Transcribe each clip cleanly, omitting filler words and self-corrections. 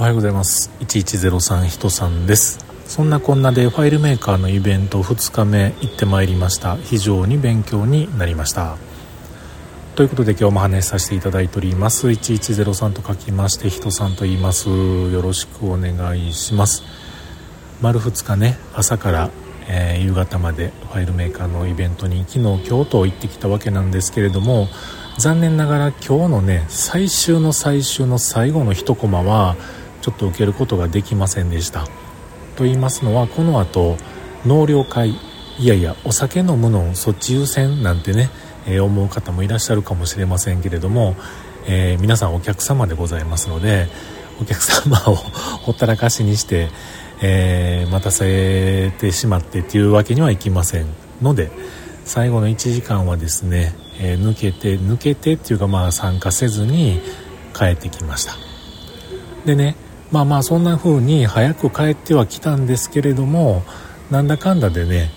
はようございます。1103ひとさんです。そんなこんなでファイルメーカーのイベント2日目行ってまいりました。非常に勉強になりました。ということで今日も話させていただいております。1103と書きましてひとさんと言います。よろしくお願いします。丸2日ね、朝から、夕方までファイルメーカーのイベントに昨日今日と行ってきたわけなんですけれども、残念ながら今日のね最終の最後の一コマはちょっと受けることができませんでした。と言いますのは、この後納涼会、いやいやお酒飲むのそっち優先なんてね、思う方もいらっしゃるかもしれませんけれども、皆さんお客様でございますので、お客様をほったらかしにして、待たせてしまってっていうわけにはいきませんので、最後の1時間はですね、抜けてっていうか参加せずに帰ってきました。でね、そんな風に早く帰ってはきたんですけれども、なんだかんだでね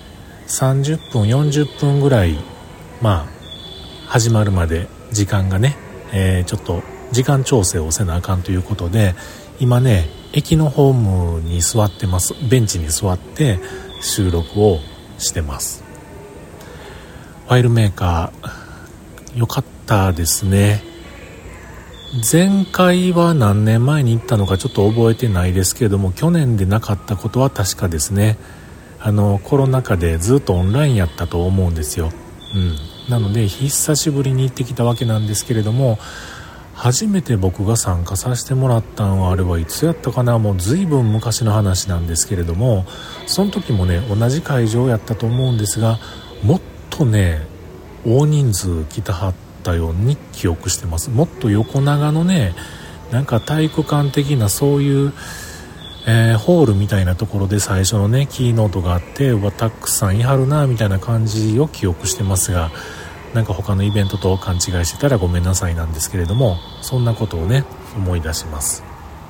30分40分ぐらい始まるまで時間がね、ちょっと時間調整をせなあかんということで、今ね駅のホームに座ってます。ベンチに座って収録をしてます。ファイルメーカーよかったですね。前回は何年前に行ったのかちょっと覚えてないですけれども、去年でなかったことは確かですね。コロナ禍でずっとオンラインやったと思うんですよ。なので久しぶりに行ってきたわけなんですけれども、初めて僕が参加させてもらったのはあれはいつやったかな、もう随分昔の話なんですけれども、その時もね同じ会場やったと思うんですが、もっとね大人数来たはったように記憶してます。もっと横長のね、なんか体育館的なそういう、ホールみたいなところで最初のねキーノートがあって、たくさんいはるなみたいな感じを記憶してますが、なんか他のイベントと勘違いしてたらごめんなさいなんですけれども、そんなことをね思い出します。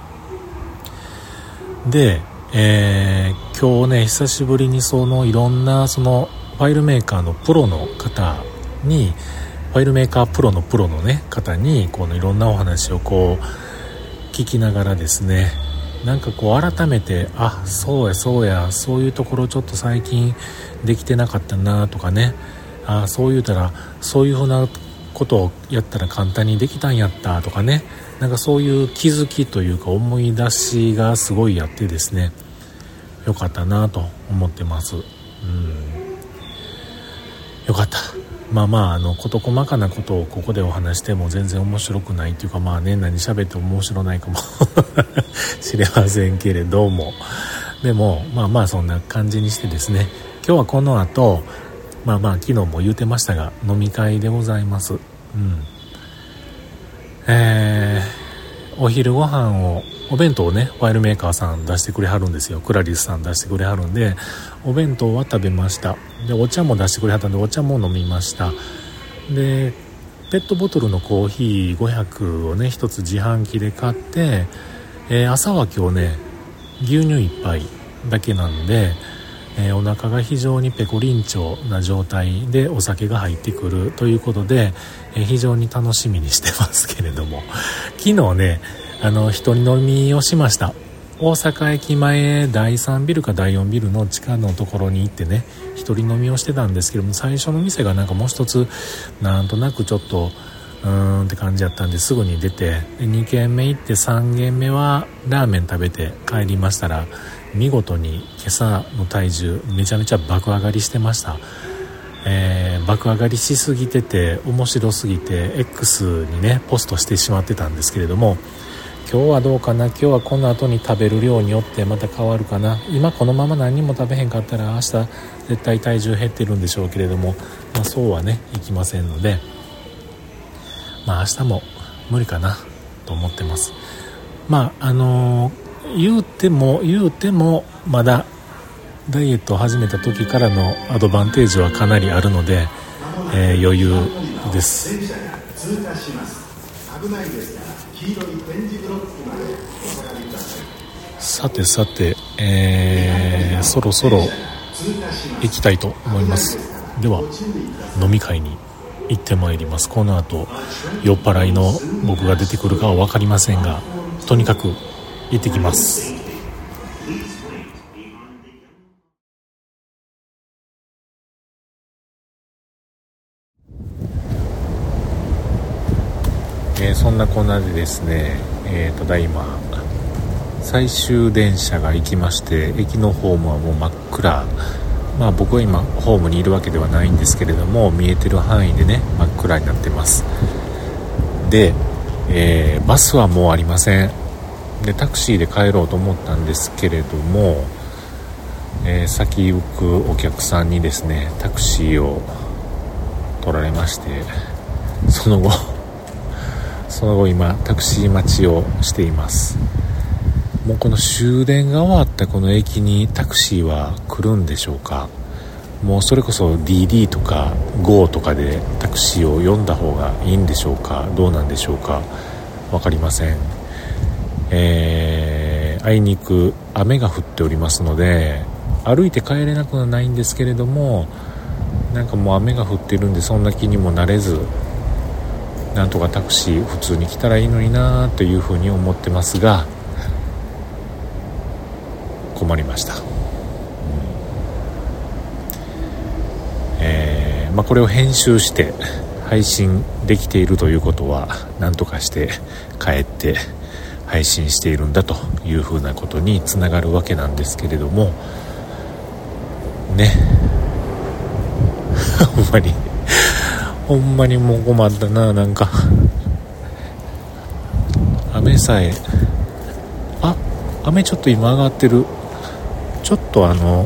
で、今日ね久しぶりにいろんなファイルメーカーのプロの方に、ファイルメーカープロのね方にいろんなお話を聞きながらですね、なんか改めてそうやそういうところちょっと最近できてなかったなとかね、そう言うたらそういうふうなことをやったら簡単にできたんやったとかね、なんかそういう気づきというか思い出しがすごいあってですね、よかったなと思ってます。よかった。事細かなことをここでお話しても全然面白くないというか、何喋っても面白ないかもしれませんけれども、でもそんな感じにしてですね、今日はこの後昨日も言うてましたが飲み会でございます。お昼ご飯をお弁当をねファイルメーカーさん出してくれはるんですよ。クラリスさん出してくれはるんで、お弁当は食べました。でお茶も出してくれはったんでお茶も飲みました。でペットボトルのコーヒー500をね一つ自販機で買って、朝は今日ね牛乳1杯だけなんで、お腹が非常にペコリンチョな状態でお酒が入ってくるということで、非常に楽しみにしてますけれども、昨日ね一人飲みをしました。大阪駅前第3ビルか第4ビルの地下のところに行ってね一人飲みをしてたんですけども、最初の店がなんかもう一つなんとなくちょっとって感じだったんですぐに出て、2軒目行って3軒目はラーメン食べて帰りましたら、見事に今朝の体重めちゃめちゃ爆上がりしてました。爆上がりしすぎてて面白すぎて X にねポストしてしまってたんですけれども、今日はどうかな、今日はこの後に食べる量によってまた変わるかな。今このまま何も食べへんかったら明日絶対体重減ってるんでしょうけれども、そうはねいきませんので、明日も無理かなと思ってます。言うてもまだダイエットを始めた時からのアドバンテージはかなりあるので、余裕です。通過します。危ないですから黄色い点字ブロックまでお下がりください。さて、そろそろ行きたいと思います。では飲み会に行ってまいります。この後酔っ払いの僕が出てくるかは分かりませんが、とにかく行ってきます。そんなこんなでですね、ただいま最終電車が行きまして、駅のホームはもう真っ暗。僕は今ホームにいるわけではないんですけれども、見えてる範囲でね真っ暗になってます。で、バスはもうありません。でタクシーで帰ろうと思ったんですけれども、先行くお客さんにですねタクシーを取られまして、その後今タクシー待ちをしています。もうこの終電が終わったこの駅にタクシーは来るんでしょうか。もうそれこそ DD とか GO とかでタクシーを呼んだ方がいいんでしょうか、どうなんでしょうか、分かりません。あいにく雨が降っておりますので歩いて帰れなくはないんですけれども、なんかもう雨が降ってるんでそんな気にもなれず、なんとかタクシー普通に来たらいいのになというふうに思ってますが、困りました。これを編集して配信できているということは、なんとかして帰って配信しているんだというふうなことにつながるわけなんですけれどもねほんまにもう困ったな。なんか雨さえ雨ちょっと今上がってる。ちょっと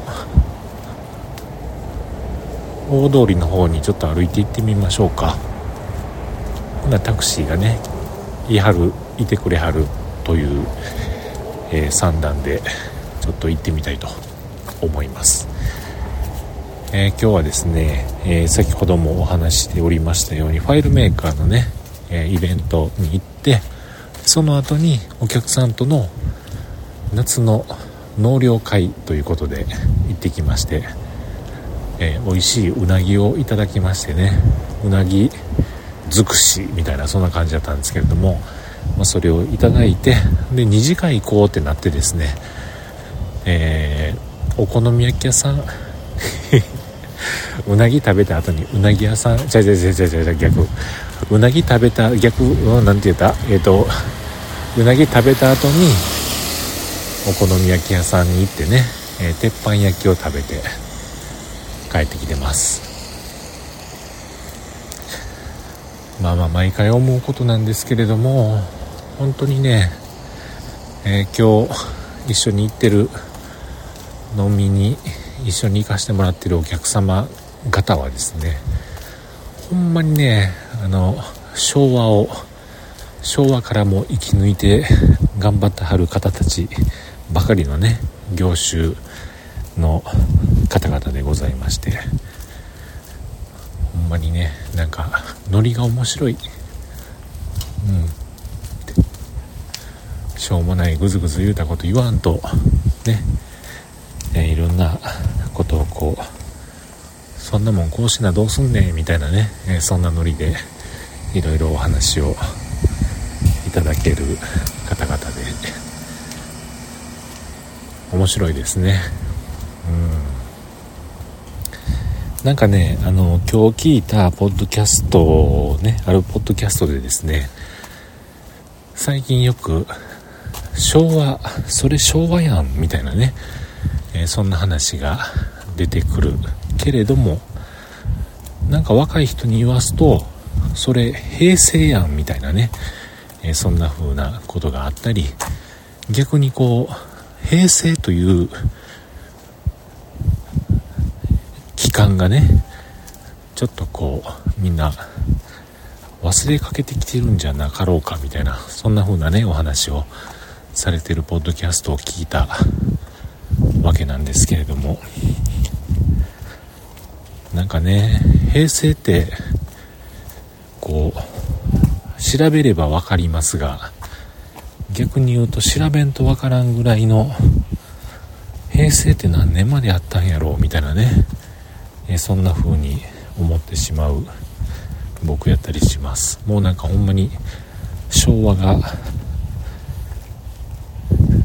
大通りの方にちょっと歩いて行ってみましょうか。ほなタクシーがねいてくれはるという、算段でちょっと行ってみたいと思います。今日はですね、先ほどもお話ししておりましたようにファイルメーカーのね、イベントに行って、その後にお客さんとの夏の納涼会ということで行ってきまして、美味しいうなぎをいただきましてね、うなぎ尽くしみたいなそんな感じだったんですけれども、それをいただいて、で2次会行こうってなってですね、お好み焼き屋さんうなぎ食べた後にうなぎ屋さん逆うなぎ食べた逆なんて言った、うなぎ食べた後にお好み焼き屋さんに行ってね、鉄板焼きを食べて帰ってきてます。毎回思うことなんですけれども、本当にね、今日一緒に行ってる飲みに一緒に行かせてもらってるお客様方はですね、ほんまにね昭和からも生き抜いて頑張ってはる方たちばかりのね業種の方々でございまして、ほんまにねなんかノリが面白い、しょうもないぐずぐず言うたこと言わんとね、いろんなことをこうそんなもんこうしなどうすんねんみたいなね、そんなノリでいろいろお話をいただける方々で面白いですね。なんかね今日聞いたポッドキャストをね、あるポッドキャストでですね、最近よく昭和やんみたいなね、そんな話が出てくるけれども、なんか若い人に言わすとそれ平成やんみたいなね、そんな風なことがあったり、逆にこう平成という期間がねちょっとこうみんな忘れかけてきてるんじゃなかろうかみたいな、そんな風なねお話をされてるポッドキャストを聞いたわけなんですけれども、なんかね平成ってこう調べればわかりますが、逆に言うと調べんとわからんぐらいの平成って何年まであったんやろうみたいなね、そんな風に思ってしまう僕やったりします。もうなんかほんまに昭和が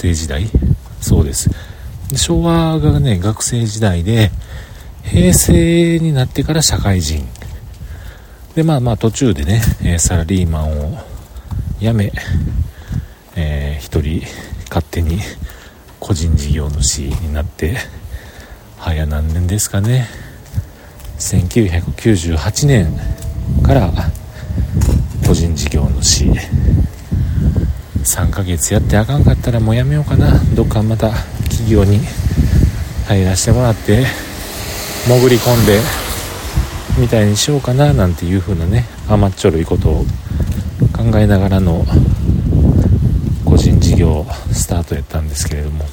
生時代、そうです。で昭和がね学生時代で、平成になってから社会人で、途中でね、サラリーマンを辞め、一人勝手に個人事業主になって、早何年ですかね、1998年から個人事業主、3ヶ月やってあかんかったらもうやめようかな、どっかまた企業に入らせてもらって潜り込んでみたいにしようかななんていう風なね、甘っちょろいことを考えながらの個人事業スタートやったんですけれども、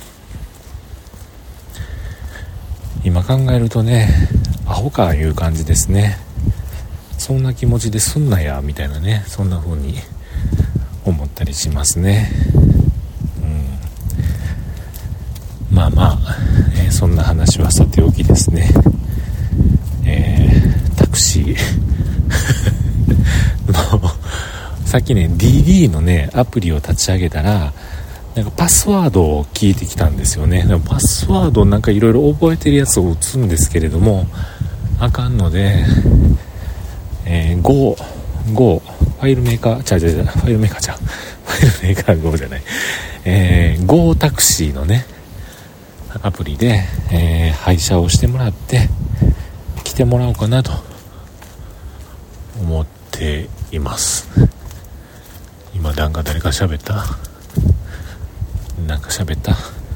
今考えるとね、アホかいう感じですね。そんな気持ちですんなやみたいなね、そんな風に思ったりしますね。そんな話はさておきですね、タクシーさっきね DD のねアプリを立ち上げたら、なんかパスワードを聞いてきたんですよね。でもパスワードなんかいろいろ覚えてるやつを打つんですけれどもあかんので、Go ファイルメーカーファイルメーカー Go じゃない、Go タクシーのねアプリで、配車をしてもらって来てもらおうかなと思っています。今誰か喋った？なんか喋った？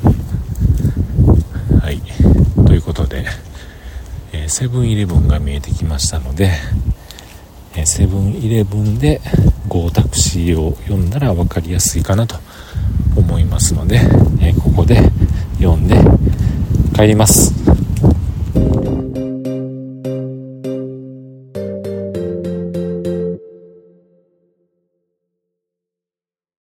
はい、ということで、セブンイレブンが見えてきましたので、セブンイレブンで Go タクシーを読んだら分かりやすいかなと思いますので、ここで読んで帰ります。